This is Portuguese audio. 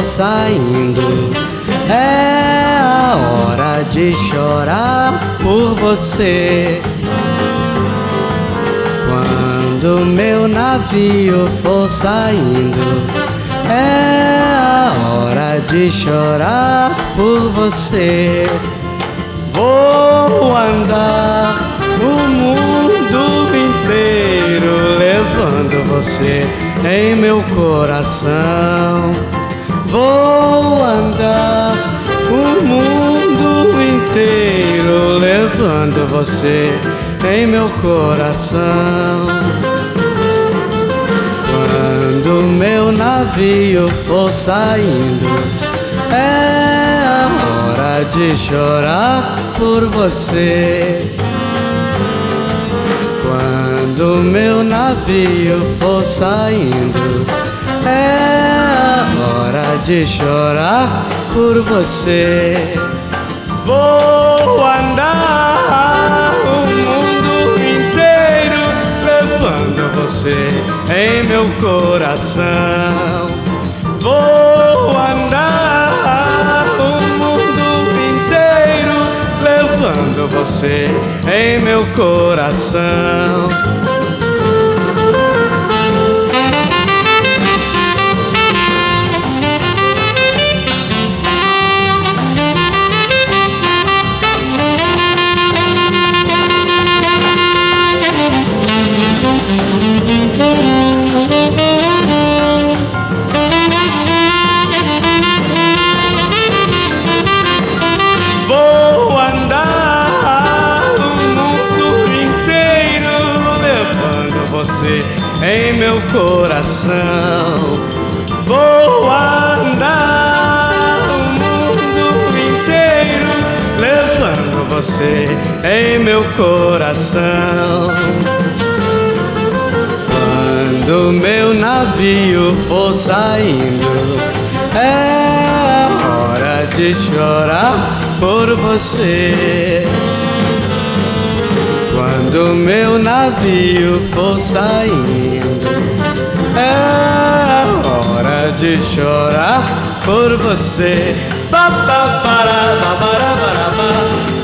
saindo, é a hora de chorar por você. Quando meu navio for saindo, é a hora de chorar por você. Vou andar o mundo inteiro levando você em meu coração. Vou andar o mundo inteiro levando você em meu coração. Quando meu navio for saindo, é a hora de chorar por você. Quando meu navio for saindo, é a hora de chorar por você. Vou andar o mundo inteiro levando você em meu coração. Vou andar o mundo inteiro levando você em meu coração. Vou andar o mundo inteiro levando você em meu coração. Vou andar o mundo inteiro levando você em meu coração. Quando meu navio for saindo, é a hora de chorar por você. Quando meu navio for saindo, é a hora de chorar por você. Ba ba ba ra ba ba ra ba ra ba.